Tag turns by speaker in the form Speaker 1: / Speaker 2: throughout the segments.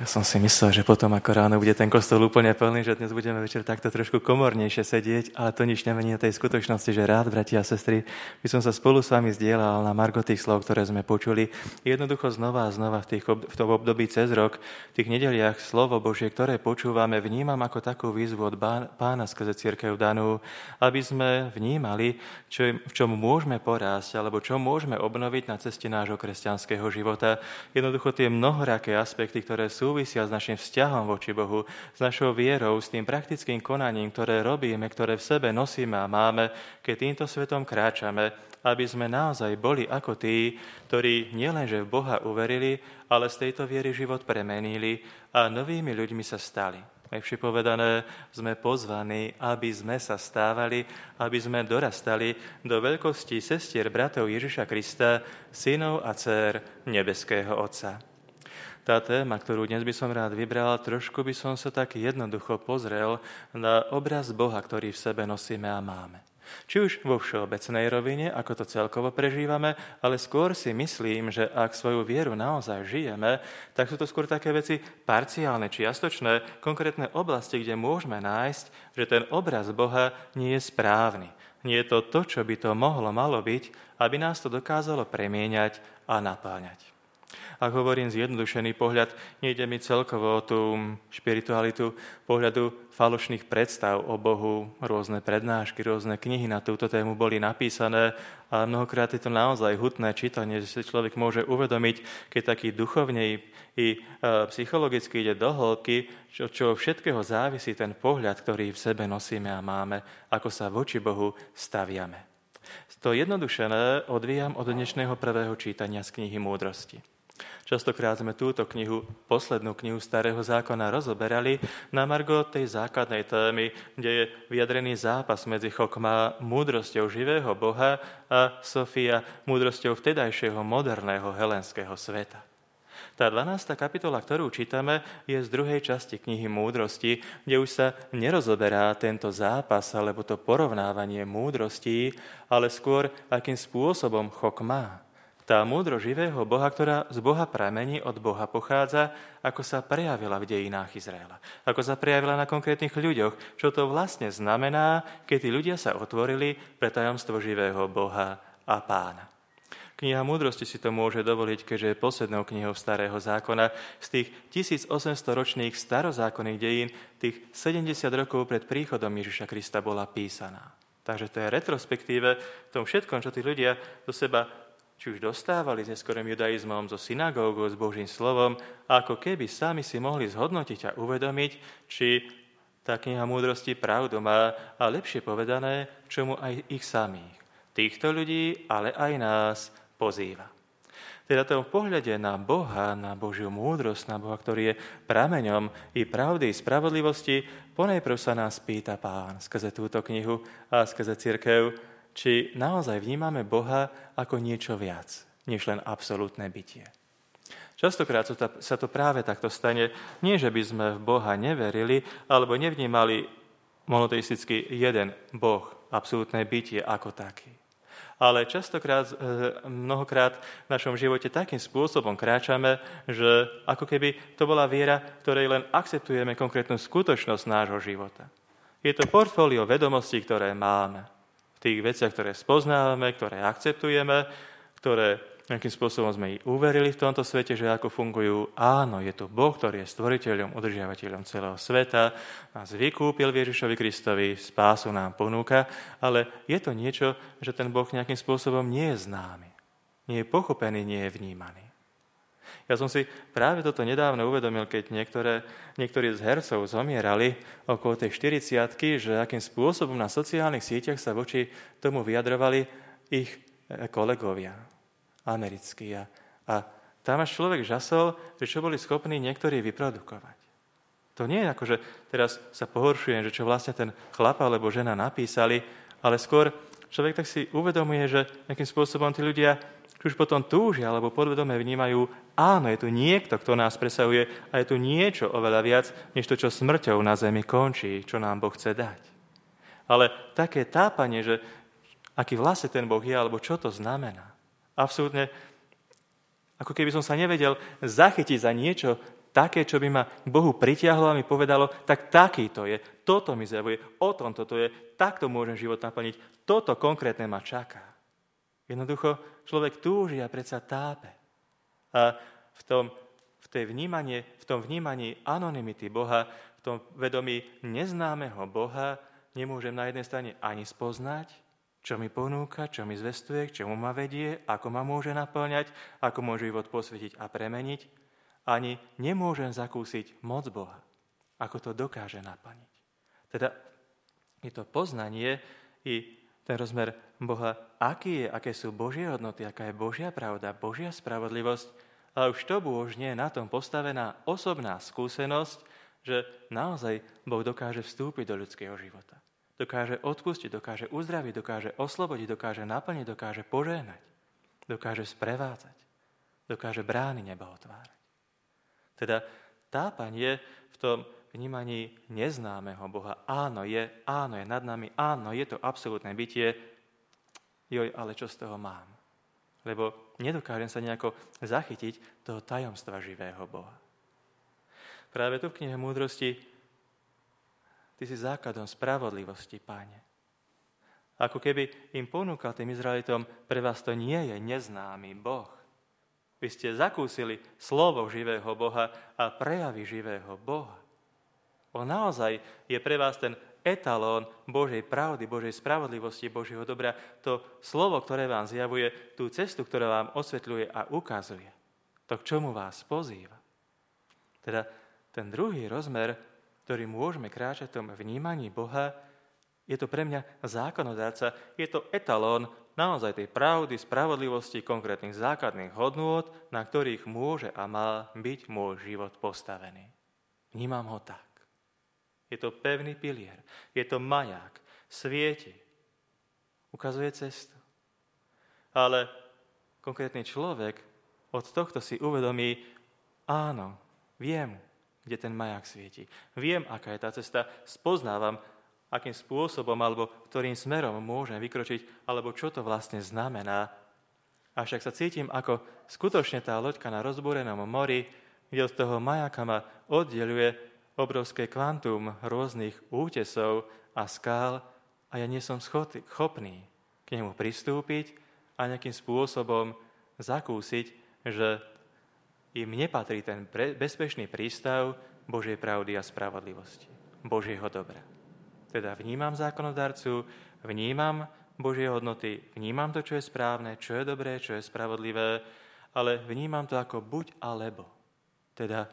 Speaker 1: Ja som si myslel, že potom ako ráno bude ten kostol úplne plný, že dnes budeme večer takto trošku komornejšie sedieť, ale to nič nemení na tej skutočnosti, že rád, bratia a sestry, by som sa spolu s vami zdieľal na margo tých slov, ktoré sme počuli. Jednoducho znova a znova v tom období cez rok, v tých nedeliach slovo Božie, ktoré počúvame, vnímam ako takú výzvu od Pána skrze cirkev danú, aby sme vnímali, v čom môžeme porásť, alebo čo môžeme obnoviť na ceste nášho kresťanského života. Jednoducho tie mnohoraké aspekty, ktoré súvisia s našim vzťahom voči Bohu, s našou vierou, s tým praktickým konaním, ktoré robíme, ktoré v sebe nosíme a máme, keď týmto svetom kráčame, aby sme naozaj boli ako tí, ktorí nielenže v Boha uverili, ale z tejto viery život premenili a novými ľuďmi sa stali. Lepšie povedané, sme pozvaní, aby sme sa stávali, aby sme dorastali do veľkosti sestier bratov Ježiša Krista, synov a dcér nebeského Otca. Tá téma, ktorú dnes by som rád vybral, trošku by som sa tak jednoducho pozrel na obraz Boha, ktorý v sebe nosíme a máme. Či už vo všeobecnej rovine, ako to celkovo prežívame, ale skôr si myslím, že ak svoju vieru naozaj žijeme, tak sú to skôr také veci parciálne, čiastočné, konkrétne oblasti, kde môžeme nájsť, že ten obraz Boha nie je správny. Nie je to to, čo by to malo byť, aby nás to dokázalo premieňať a napáľňať. Ak hovorím zjednodušený pohľad, nejde mi celkovo o tú špiritualitu pohľadu falošných predstav o Bohu. Rôzne prednášky, rôzne knihy na túto tému boli napísané a mnohokrát je to naozaj hutné čítanie, že si človek môže uvedomiť, keď taký duchovne i psychologicky ide do hĺbky, čo všetkého závisí ten pohľad, ktorý v sebe nosíme a máme, ako sa voči Bohu staviame. To jednodušené odvíjam od dnešného prvého čítania z knihy Múdrosti. Častokrát sme túto knihu, poslednú knihu Starého zákona, rozoberali na margo tej základnej témy, kde je vyjadrený zápas medzi chokmá, múdrosťou živého Boha a Sofia, múdrosťou vtedajšieho moderného helenského sveta. Tá 12. kapitola, ktorú čítame, je z druhej časti knihy Múdrosti, kde už sa nerozoberá tento zápas alebo to porovnávanie múdrostí, ale skôr akým spôsobom chokmá. Tá múdro živého Boha, ktorá z Boha pramení, od Boha pochádza, ako sa prejavila v dejinách Izraela. Ako sa prejavila na konkrétnych ľuďoch. Čo to vlastne znamená, keď tí ľudia sa otvorili pre tajomstvo živého Boha a Pána. Kniha Múdrosti si to môže dovoliť, keďže je poslednou knihou Starého zákona. Z tých 1800-ročných starozákonných dejín, tých 70 rokov pred príchodom Ježiša Krista bola písaná. Takže to je retrospektíve v tom všetkom, čo tí ľudia do seba či už dostávali s neskorým judaizmom, so synagógou, s Božím slovom, ako keby sami si mohli zhodnotiť a uvedomiť, či tá kniha Múdrosti pravdu má, a lepšie povedané, k čomu aj ich samých. Týchto ľudí, ale aj nás pozýva. Teda tom pohľade na Boha, na Božiu múdrosť, na Boha, ktorý je prameňom i pravdy, i spravodlivosti, ponajprv sa nás pýta Pán skrze túto knihu a skrze cirkev, či naozaj vnímame Boha ako niečo viac, než len absolútne bytie. Častokrát sa to práve takto stane, nie že by sme v Boha neverili, alebo nevnímali monoteisticky jeden Boh, absolútne bytie ako taký. Ale častokrát, mnohokrát v našom živote takým spôsobom kráčame, že ako keby to bola viera, ktorej len akceptujeme konkrétnu skutočnosť nášho života. Je to portfólio vedomostí, ktoré máme. Tých veciach, ktoré spoznávame, ktoré akceptujeme, ktoré nejakým spôsobom sme i uverili v tomto svete, že ako fungujú. Áno, je tu Boh, ktorý je stvoriteľom, udržiavateľom celého sveta, nás vykúpil Ježišovi Kristovi, spásu nám ponúka, ale je to niečo, že ten Boh nejakým spôsobom nie je známy, nie je pochopený, nie je vnímaný. Ja som si práve toto nedávno uvedomil, keď niektorí z hercov zomierali okolo tej 40-ky, že akým spôsobom na sociálnych sieťach sa voči tomu vyjadrovali ich kolegovia americkí. A tam až človek žasol, že čo boli schopní niektorí vyprodukovať. To nie je ako, že teraz sa pohoršujem, že čo vlastne ten chlap alebo žena napísali, ale skôr človek tak si uvedomuje, že nejakým spôsobom tí ľudia už potom túžia alebo podvedome vnímajú, áno, je tu niekto, kto nás presahuje a je tu niečo oveľa viac, než to, čo smrťou na zemi končí, čo nám Boh chce dať. Ale také tápanie, že aký vlastne ten Boh je, alebo čo to znamená. Absolútne, ako keby som sa nevedel zachytiť za niečo také, čo by ma k Bohu pritiahlo a mi povedalo, tak taký to je, toto mi zjavuje, o tom toto je, takto môžem život naplniť, toto konkrétne ma čaká. Jednoducho človek túži a predsa tápe. A v tom vnímaní anonymity Boha, v tom vedomí neznámeho Boha nemôžem na jednej strane ani spoznať, čo mi ponúka, čo mi zvestuje, k čomu ma vedie, ako ma môže naplňať, ako môže život posvetiť a premeniť. Ani nemôžem zakúsiť moc Boha, ako to dokáže naplniť. Teda je to poznanie i ten rozmer Boha, aký je, aké sú Božie hodnoty, aká je Božia pravda, Božia spravodlivosť, ale už to už nie je na tom postavená osobná skúsenosť, že naozaj Boh dokáže vstúpiť do ľudského života. Dokáže odpustiť, dokáže uzdraviť, dokáže oslobodiť, dokáže naplniť, dokáže požehnať, dokáže sprevádzať, dokáže brány neba otvárať. Teda tápanie v tom vnímaní neznámeho Boha. Áno je nad nami, áno, je to absolútne bytie, ale čo z toho mám? Lebo nedokážem sa nejako zachytiť toho tajomstva živého Boha. Práve tu v knihe Múdrosti Ty si základom spravodlivosti, Páne. Ako keby im ponúkal tým Izraelitom, pre vás to nie je neznámy Boh. Vy ste zakúsili slovo živého Boha a prejavy živého Boha. On naozaj je pre vás ten etalón Božej pravdy, Božej spravodlivosti, Božieho dobra, to slovo, ktoré vám zjavuje, tú cestu, ktorá vám osvetľuje a ukazuje. To, k čomu vás pozýva. Teda ten druhý rozmer, ktorý môžeme kráčať v tom vnímaní Boha, je to pre mňa zákonodárca, je to etalón naozaj tej pravdy, spravodlivosti, konkrétnych základných hodnôt, na ktorých môže a má byť môj život postavený. Vnímam ho tak. Je to pevný pilier, je to maják, svieti, ukazuje cestu. Ale konkrétny človek od tohto si uvedomí, áno, viem, kde ten maják svieti. Viem, aká je tá cesta, spoznávam, akým spôsobom alebo ktorým smerom môžem vykročiť, alebo čo to vlastne znamená. Avšak sa cítim, ako skutočne tá loďka na rozbúrenom mori, kde od toho majáka ma oddeľuje obrovské kvantum rôznych útesov a skál a ja nie som schopný k nemu pristúpiť a nejakým spôsobom zakúsiť, že im nepatrí ten bezpečný prístav Božej pravdy a spravodlivosti, Božieho dobra. Teda vnímam zákonodarcu, vnímam Božie hodnoty, vnímam to, čo je správne, čo je dobré, čo je spravodlivé, ale vnímam to ako buď alebo. Teda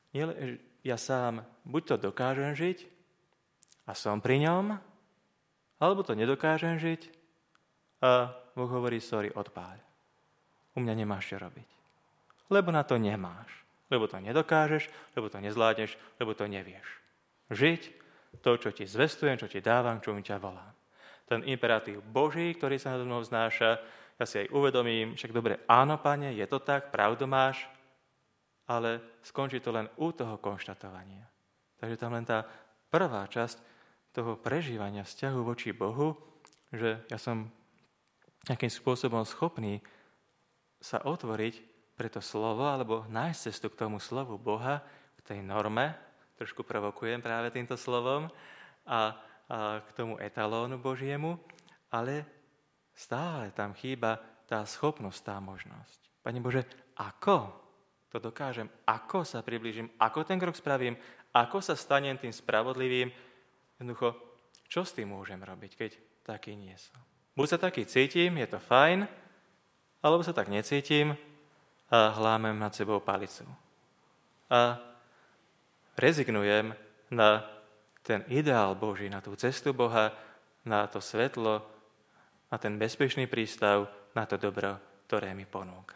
Speaker 1: ja sám buď to dokážem žiť a som pri ňom, alebo to nedokážem žiť a Boh hovorí, sorry, odpáľ. U mňa nemáš čo robiť. Lebo na to nemáš. Lebo to nedokážeš, lebo to nezvládneš, lebo to nevieš. Žiť to, čo ti zvestujem, čo ti dávam, čomu ťa volám. Ten imperatív Boží, ktorý sa nado mnou vznáša, ja si aj uvedomím, však dobre, áno, Pane, je to tak, pravdu máš, ale skončí to len u toho konštatovania. Takže tam len tá prvá časť toho prežívania vzťahu voči Bohu, že ja som nejakým spôsobom schopný sa otvoriť pre to slovo, alebo nájsť cestu k tomu slovu Boha, k tej norme, trošku provokujem práve týmto slovom, a k tomu etalónu Božiemu, ale stále tam chýba tá schopnosť, tá možnosť. Pane Bože, ako to dokážem, ako sa priblížim, ako ten krok spravím, ako sa stanem tým spravodlivým, jednoducho, čo s tým môžem robiť, keď taký nie som. Buď sa taký cítim, je to fajn, alebo sa tak necítim, a hlámem nad sebou palicu. A rezignujem na ten ideál Boží, na tú cestu Boha, na to svetlo, na ten bezpečný prístav, na to dobro, ktoré mi ponúka.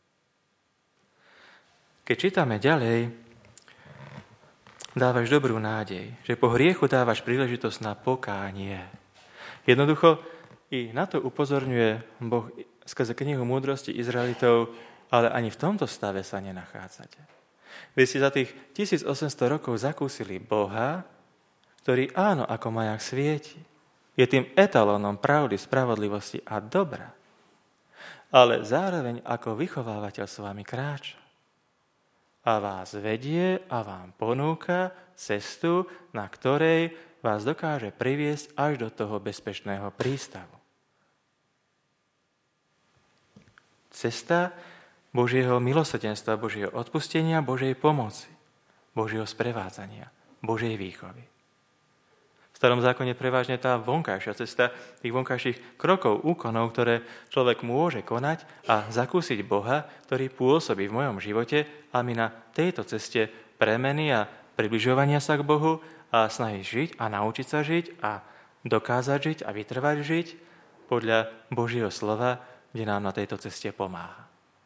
Speaker 1: Keď čítame ďalej, dávaš dobrú nádej, že po hriechu dávaš príležitosť na pokánie. Jednoducho i na to upozorňuje Boh skrze knihu Múdrosti Izraelitov, ale ani v tomto stave sa nenachádzate. Vy ste za tých 1800 rokov zakúsili Boha, ktorý áno, ako maják svieti. Je tým etalónom pravdy, spravodlivosti a dobra. Ale zároveň ako vychovávateľ s vami kráča. a vás vedie a vám ponúka cestu, na ktorej vás dokáže priviesť až do toho bezpečného prístavu. Cesta Božieho milosrdenstva, Božieho odpustenia, Božej pomoci, Božieho sprevádzania, Božej výchovy. V Starom zákone prevažne tá vonkajšia cesta, tých vonkajších krokov, úkonov, ktoré človek môže konať a zakúsiť Boha, ktorý pôsobí v mojom živote a mi na tejto ceste premeny a približovania sa k Bohu a snahy žiť a naučiť sa žiť a dokázať žiť a vytrvať žiť podľa Božieho slova, kde nám na tejto ceste pomáha.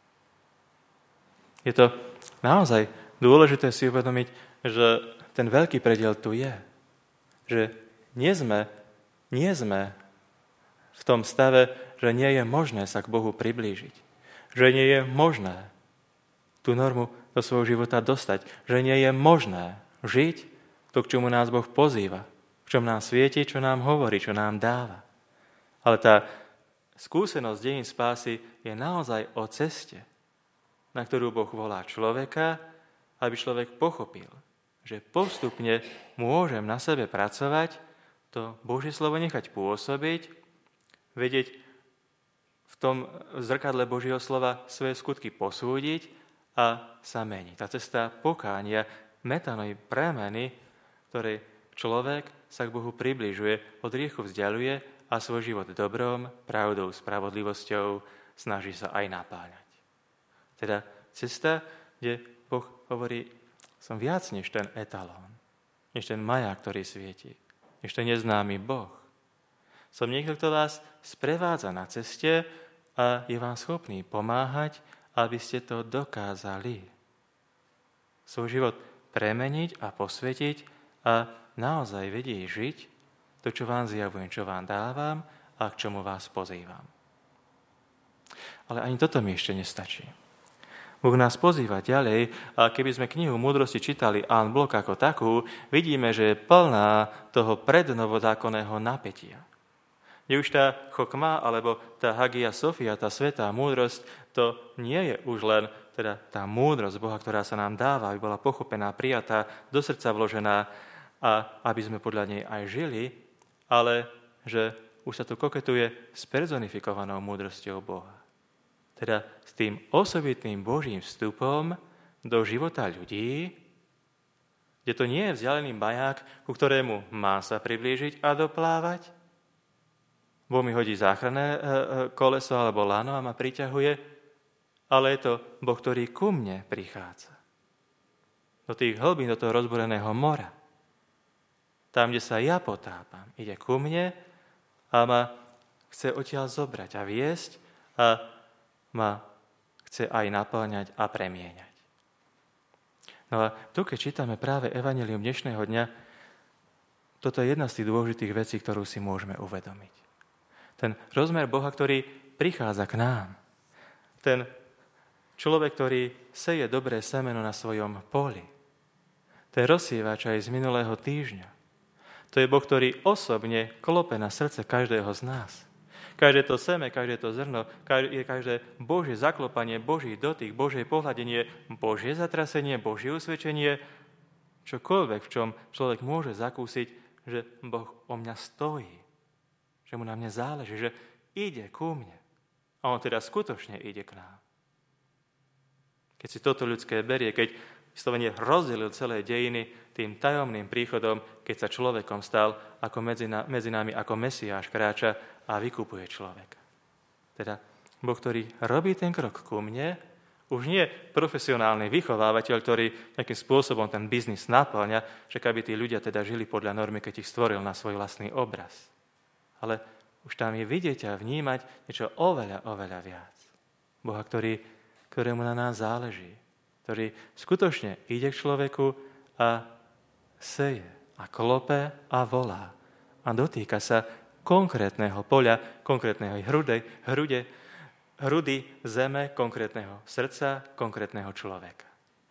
Speaker 1: Je to naozaj dôležité si uvedomiť, že ten veľký prediel tu je. Že nie sme v tom stave, že nie je možné sa k Bohu priblížiť. Že nie je možné tú normu do svojho života dostať. Že nie je možné žiť to, k čomu nás Boh pozýva. V čom nám svieti, čo nám hovorí, čo nám dáva. Ale tá skúsenosť dejín spásy je naozaj o ceste, na ktorú Boh volá človeka, aby človek pochopil, že postupne môžem na sebe pracovať, to Božie slovo nechať pôsobiť, vedieť v tom zrkadle Božieho slova svoje skutky posúdiť a sa meniť. Tá cesta pokánia, metanoj premeny, ktorej človek sa k Bohu približuje, od hriechu vzdialuje a svoj život dobrom, pravdou, spravodlivosťou snaží sa aj napáľať. Teda cesta, kde Boh hovorí, som viac než ten etalón, než ten maják, ktorý svieti, než ten neznámy Boh. Som niekto, kto vás sprevádza na ceste a je vám schopný pomáhať, aby ste to dokázali. Svoj život premeniť a posvetiť a naozaj vedieť žiť to, čo vám zjavujem, čo vám dávam a k čomu vás pozývam. Ale ani toto mi ešte nestačí. Boh nás pozýva ďalej a keby sme knihu Múdrosti čítali en bloc ako takú, vidíme, že je plná toho prednovozákonného napätia. Kde už tá chokma, alebo tá Hagia Sofia, tá svätá múdrosť, to nie je už len teda tá múdrosť Boha, ktorá sa nám dáva, aby bola pochopená, prijatá, do srdca vložená a aby sme podľa nej aj žili, ale že už sa tu koketuje s personifikovanou múdrosťou Boha. Teda s tým osobitným Božím vstupom do života ľudí, kde to nie je vzdialený maják, ku ktorému má sa priblížiť a doplávať. Boh mi hodí záchranné koleso alebo lano a ma priťahuje, ale je to Boh, ktorý ku mne prichádza. Do tých hlbín, do toho rozboreného mora. Tam, kde sa ja potápam, ide ku mne a ma chce odtiaľ zobrať a viesť a ma chce aj naplňať a premieňať. No a tu, keď čítame práve Evanjelium dnešného dňa, toto je jedna z tých dôležitých vecí, ktorú si môžeme uvedomiť. Ten rozmer Boha, ktorý prichádza k nám. Ten človek, ktorý seje dobré semeno na svojom poli. Ten rozsievač aj z minulého týždňa. To je Boh, ktorý osobne klope na srdce každého z nás. Každé to seme, každé to zrno, každé Božie zaklopanie, Boží dotyk, Božie pohľadenie, Božie zatrasenie, Božie usvedčenie, čokoľvek, v čom človek môže zakúsiť, že Boh o mňa stojí, že mu na mne záleží, že ide ku mne. A on teda skutočne ide k nám. Keď si toto ľudské berie, keď vyslovene rozdelil celé dejiny tým tajomným príchodom, keď sa človekom stal, ako medzi nami ako Mesiáš kráča a vykupuje človeka. Teda Boh, ktorý robí ten krok ku mne, už nie profesionálny vychovávateľ, ktorý nejakým spôsobom ten biznis naplňa, že aby tí ľudia teda žili podľa normy, keď ich stvoril na svoj vlastný obraz. Ale už tam je vidieť a vnímať niečo oveľa, oveľa viac. Boha, ktorému na nás záleží, ktorý skutočne ide k človeku a seje a klope a volá a dotýka sa konkrétneho poľa, konkrétnej hrudy zeme, konkrétneho srdca, konkrétneho človeka.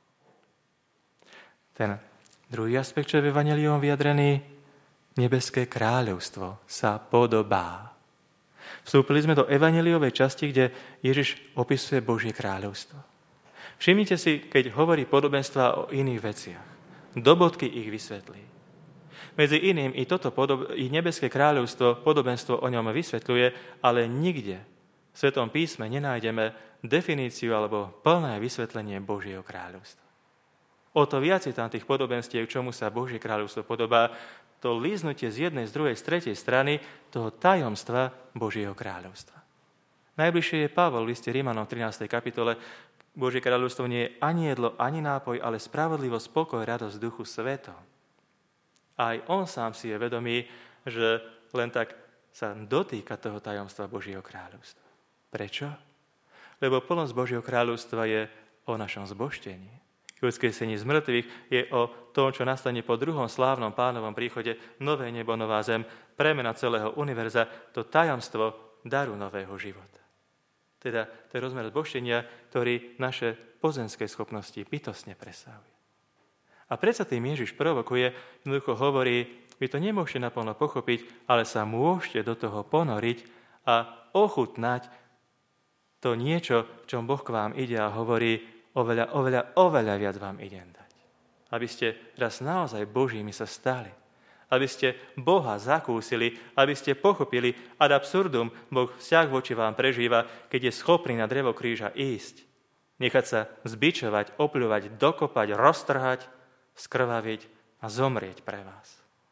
Speaker 1: Ten druhý aspekt, čo je v Evanjeliu vyjadrený, nebeské kráľovstvo sa podobá. Vstúpili sme do evanjeliovej časti, kde Ježiš opisuje Božie kráľovstvo. V Všimnite si, keď hovorí podobenstva o iných veciach. Do bodky ich vysvetlí. Medzi iným i toto i nebeské kráľovstvo, podobenstvo o ňom vysvetľuje, ale nikde v Svetom písme nenájdeme definíciu alebo plné vysvetlenie Božieho kráľovstva. O to viac je tam tých podobenstiev, čomu sa Božie kráľovstvo podobá, to líznutie z jednej, z druhej, z tretej strany toho tajomstva Božieho kráľovstva. Najbližšie je Pavol v liste Rímanom v 13. kapitole. Božie kráľovstvo nie je ani jedlo, ani nápoj, ale spravodlivosť, pokoj, radosť v duchu svetom. Aj on sám si je vedomý, že len tak sa dotýka toho tajomstva Božieho kráľovstva. Prečo? Lebo plnosť Božieho kráľovstva je o našom zbožtení. Ľudské sení z mŕtvych je o tom, čo nastane po druhom slávnom pánovom príchode, nové nebo, nová zem, premena celého univerza, to tajomstvo daru nového života. Teda to je rozmer zbožtenia, ktorý naše pozemské schopnosti bytostne presahuje. A predsa tým Ježiš provokuje, jednoducho hovorí, vy to nemôžete naplno pochopiť, ale sa môžete do toho ponoriť a ochutnať to niečo, v čom Boh k vám ide a hovorí, oveľa viac vám idem dať. Aby ste raz naozaj Božími sa stali. Aby ste Boha zakúsili, aby ste pochopili ad absurdum, Boh vzťah voči vám prežíva, keď je schopný na drevo kríža ísť. Nechať sa zbičovať, opľúvať, dokopať, roztrhať, skrvaviť a zomrieť pre vás.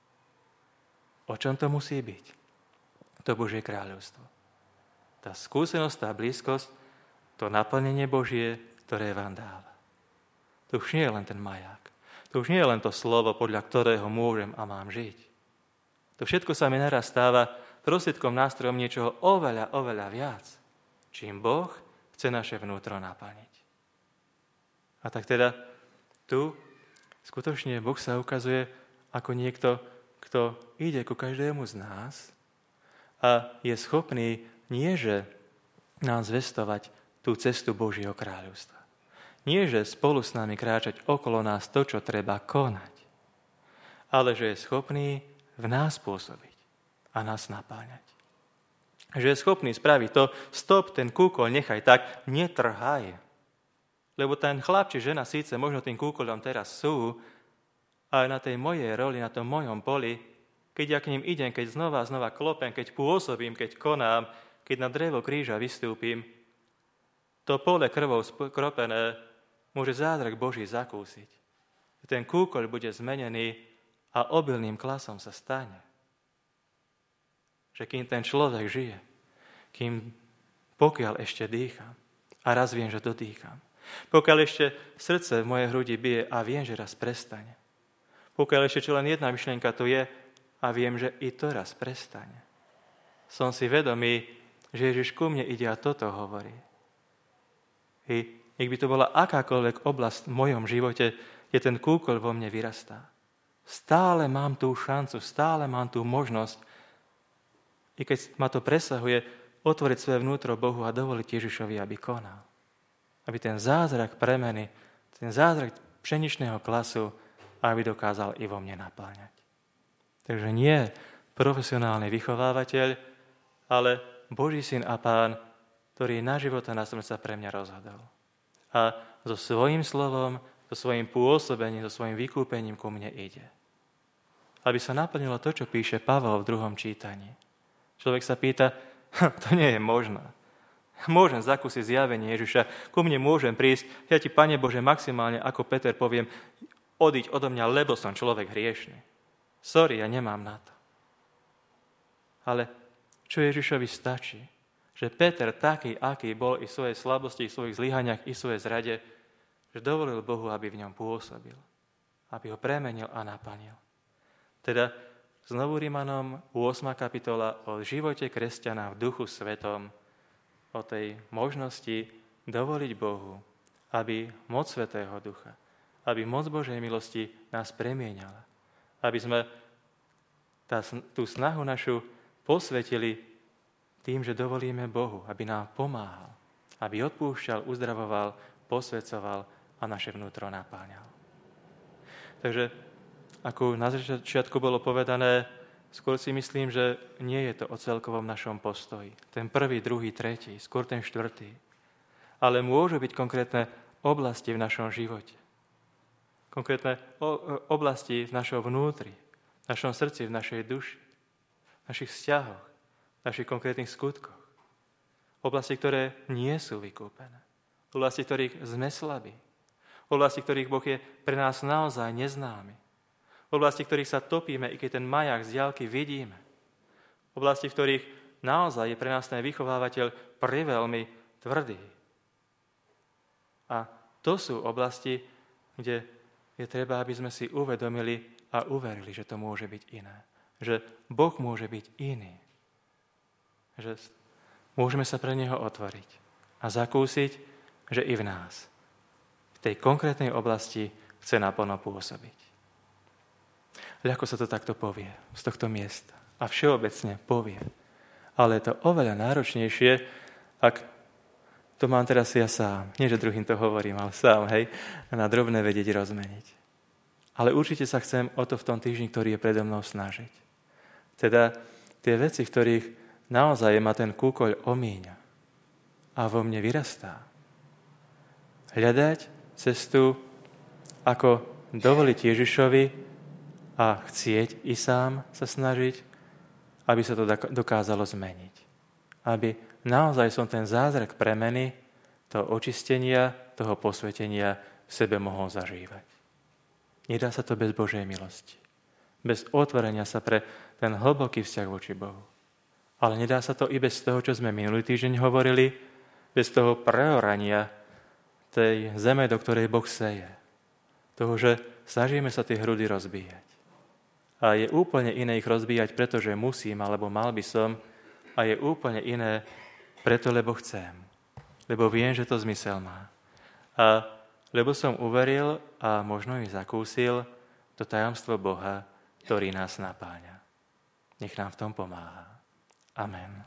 Speaker 1: O čom to musí byť? To Božie kráľovstvo. Tá skúsenosť, tá blízkosť, to naplnenie Božie, ktoré vám dáva. To už nie je len ten maják. To už nie je len to slovo, podľa ktorého môžem a mám žiť. To všetko sa mi naraz stáva prostriedkom, nástrojom niečoho oveľa viac, čím Boh chce naše vnútro naplniť. A tak teda tu skutočne Boh sa ukazuje ako niekto, kto ide ku každému z nás a je schopný nieže nám zvestovať tú cestu Božieho kráľovstva. Nie, že spolu s nami kráčať okolo nás to, čo treba konať, ale že je schopný v nás pôsobiť a nás napáňať. Že je schopný spraviť to, stop, ten kúkol nechaj tak, netrhaj. Lebo ten chlap či žena síce možno tým kúkolom teraz sú, ale na tej mojej roli, na tom mojom poli, keď ja k ním idem, keď znova klopem, keď pôsobím, keď konám, keď na drevo kríža vystúpim, to pole krvou skropené môže zázrak Boží zakúsiť. Ten kúkoľ bude zmenený a obilným klasom sa stane. Že kým ten človek žije, pokiaľ ešte dýcham a raz viem, že dotýkam, pokiaľ ešte srdce v mojej hrudi bije a viem, že raz prestane, pokiaľ ešte čo len jedna myšlienka tu je a viem, že i to raz prestane, som si vedomý, že Ježiš ku mne ide a toto hovorí. I nech by to bola akákoľvek oblasť v mojom živote, kde ten kúkoľ vo mne vyrastá. Stále mám tú šancu, stále mám tú možnosť, i keď ma to presahuje, otvoriť svoje vnútro Bohu a dovoliť Ježišovi, aby konal. Aby ten zázrak premeny, ten zázrak pšeničného klasu, aby dokázal i vo mne napláňať. Takže nie profesionálny vychovávateľ, ale Boží syn a Pán, ktorý na život a na smrť sa pre mňa rozhodol. A so svojím slovom, so svojím pôsobením, so svojím vykúpením ku mne ide. Aby sa naplnilo to, čo píše Pavol v 2. čítaní. Človek sa pýta, to nie je možné. Môžem zakúsiť zjavenie Ježiša, ku mne môžem prísť, ja ti, Pane Bože, maximálne ako Peter poviem, odiť odo mňa, lebo som človek hriešny. Sorry, ja nemám na to. Ale čo Ježišovi stačí? Že Peter taký, aký bol i v svojej slabosti, i v svojich zlyhaniach, i v svojej zrade, že dovolil Bohu, aby v ňom pôsobil. Aby ho premenil a naplnil. Teda znovu Rímanom 8. kapitola o živote kresťana v duchu svetom, o tej možnosti dovoliť Bohu, aby moc Svätého Ducha, aby moc Božej milosti nás premieňala. Aby sme tú snahu našu posvetili tým, že dovolíme Bohu, aby nám pomáhal, aby odpúšťal, uzdravoval, posvedcoval a naše vnútro napáňal. Takže, ako na začiatku bolo povedané, skôr si myslím, že nie je to o celkovom našom postoji. Ten prvý, druhý, tretí, skôr ten štvrtý. Ale môžu byť konkrétne oblasti v našom živote. Konkrétne oblasti v našom vnútri, v našom srdci, v našej duši, v našich vzťahoch, v našich konkrétnych skutkoch. Oblasti, ktoré nie sú vykúpené. Oblasti, ktorých sme slabí. Oblasti, ktorých Boh je pre nás naozaj neznámy. Oblasti, ktorých sa topíme, i keď ten maják z diaľky vidíme. Oblasti, v ktorých naozaj je pre nás ten vychovávateľ priveľmi tvrdý. A to sú oblasti, kde je treba, aby sme si uvedomili a uverili, že to môže byť iné. Že Boh môže byť iný. Že môžeme sa pre Neho otvoriť a zakúsiť, že i v nás, v tej konkrétnej oblasti chce naplno pôsobiť. Ľahko sa to takto povie z tohto miesta a všeobecne povie. Ale je to oveľa náročnejšie, ak to mám teraz ja sám. Nie, že druhým to hovorím, ale sám, hej, na drobné vedieť rozmeniť. Ale určite sa chcem o to v tom týždni, ktorý je predo mnou, snažiť. Teda tie veci, v ktorých naozaj ma ten kúkoľ omíňa a vo mne vyrastá. Hľadať cestu, ako dovoliť Ježišovi a chcieť i sám sa snažiť, aby sa to dokázalo zmeniť. Aby naozaj som ten zázrak premeny, toho očistenia, toho posvetenia v sebe mohol zažívať. Nedá sa to bez Božej milosti. Bez otvorenia sa pre ten hlboký vzťah voči Bohu. Ale nedá sa to i bez toho, čo sme minulý týždeň hovorili, bez toho preorania tej zeme, do ktorej Boh seje. Toho, že snažíme sa tie hrudy rozbíjať. A je úplne iné ich rozbíjať, pretože musím, alebo mal by som, a je úplne iné preto, lebo chcem. Lebo viem, že to zmysel má. A lebo som uveril a možno i zakúsil to tajomstvo Boha, ktorý nás napáňa. Nech nám v tom pomáha. Amen.